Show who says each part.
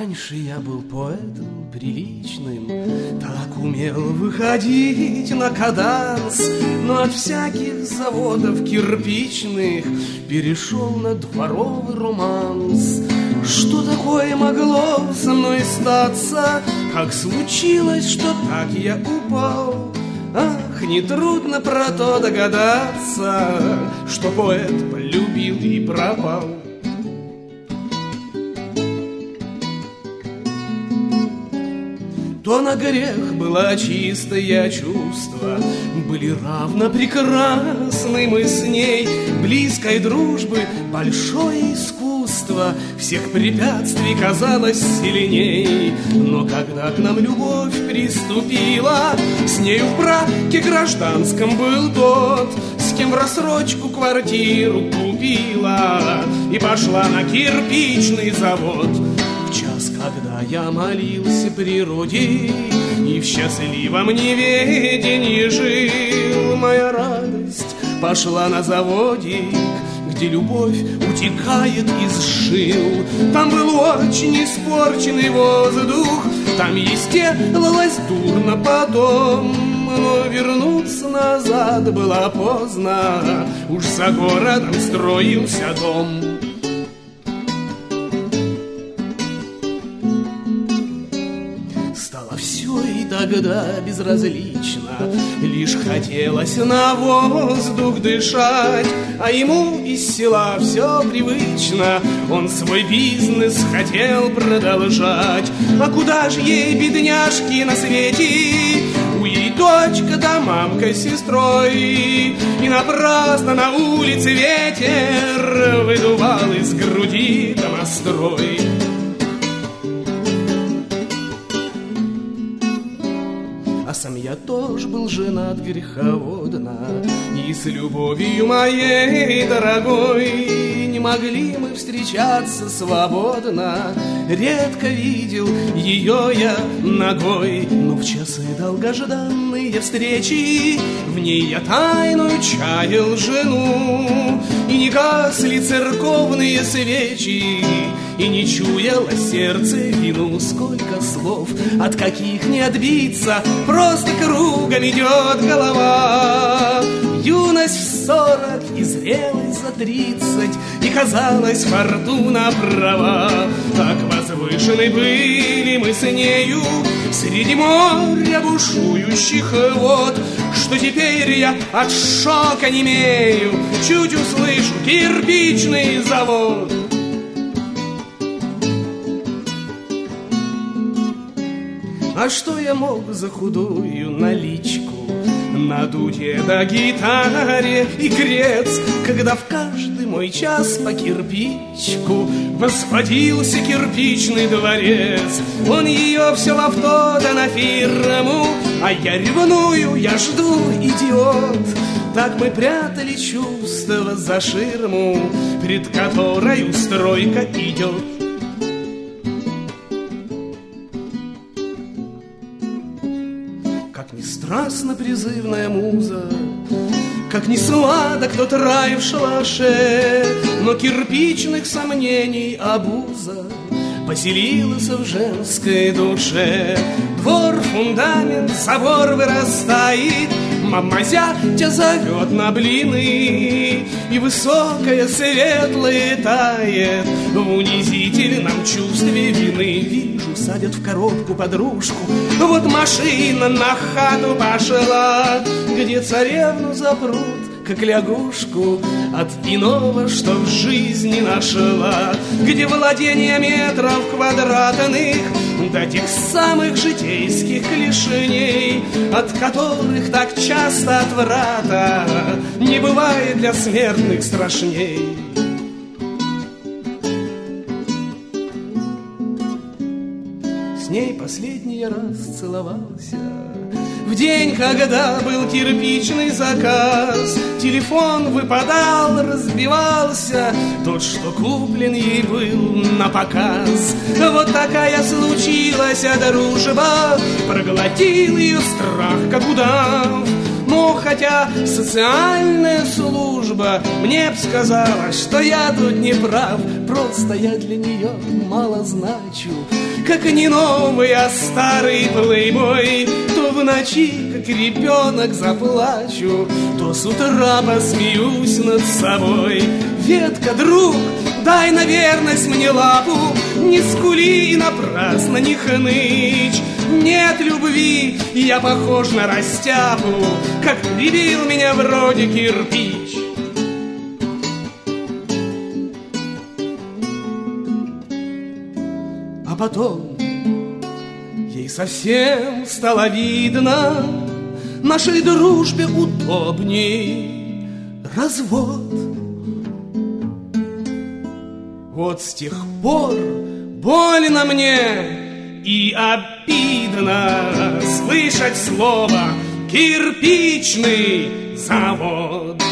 Speaker 1: Раньше я был поэтом приличным, так умел выходить на каданс, но от всяких заводов кирпичных перешел на дворовый романс. Что такое могло со мной статься? Как случилось, что так я упал? Ах, нетрудно про то догадаться, что поэт полюбил и пропал. То на грех было чистое чувство, были равно прекрасны мы с ней, близкой дружбы большое искусство, всех препятствий казалось сильней. Но когда к нам любовь приступила, с нею в браке гражданском был тот, с кем в рассрочку квартиру купила и пошла на кирпичный завод. Когда я молился природе и в счастливом неведении жил, моя радость пошла на заводик, где любовь утекает из жил. Там был очень испорченный воздух, там естелалось дурно потом, но вернуться назад было поздно, уж за городом строился дом. Тогда безразлично, лишь хотелось на воздух дышать, а ему из села все привычно, он свой бизнес хотел продолжать. А куда ж ей, бедняжки, на свете? У ей дочка да мамка с сестрой, и напрасно на улице ветер выдувал из груди домострой. А сам я тоже был женат греховодно, и с любовью моей дорогой не могли мы встречаться свободно. Редко видел ее я ногой, но в часы долгожданные встречи в ней я тайную чаял жену. И не гасли церковные свечи, и не чуяло сердце вину. Сколько слов, от каких не отбиться, просто кругом идет голова. Юность в 40 и зрелость за 30, и казалось, фортуна права. Так возвышены были мы с нею среди моря бушующих вод, что теперь я от шока немею, чуть услышу кирпичный завод. А что я мог за худую наличку на дуде да гитаре и крец, когда в каждый мой час по кирпичку восходился кирпичный дворец? Он ее все в авто да на фирму, а я ревную, я жду, идиот. Так мы прятали чувства за ширму, пред которой стройка идет. Страстно призывная муза, как не сладок тот рай в шалаше, но кирпичных сомнений обуза поселилась в женской душе. Двор, фундамент, забор вырастает, мама зятя зовет на блины, и высокое светлое тает в унизительном чувстве вины. Вижу, садят в коробку подружку, вот машина на хату пошла, где царевну запрут, как лягушку, от иного, что в жизни нашла, где владения метров квадратных до тех самых житейских клешней, от которых так часто отврата не бывает для смертных страшней. С ней последний раз целовался в день, когда был кирпичный заказ. Телефон выпадал, разбивался, тот, что куплен ей был на показ. Вот такая случилась дружба, проглотил ее страх, как удав. Но хотя социальная служба мне б сказала, что я тут не прав, просто я для нее мало значу. как не новый, а старый плейбой. То в ночи, как ребенок, заплачу, то с утра посмеюсь над собой. Ветка, друг, дай на верность мне лапу, не скули и напрасно не хнычь. Нет любви, я похож на растяпу, как прибил меня вроде кирпич. А потом ей совсем стало видно, нашей дружбе удобней развод. Вот с тех пор больно мне и обидно слышать слово «кирпичный завод».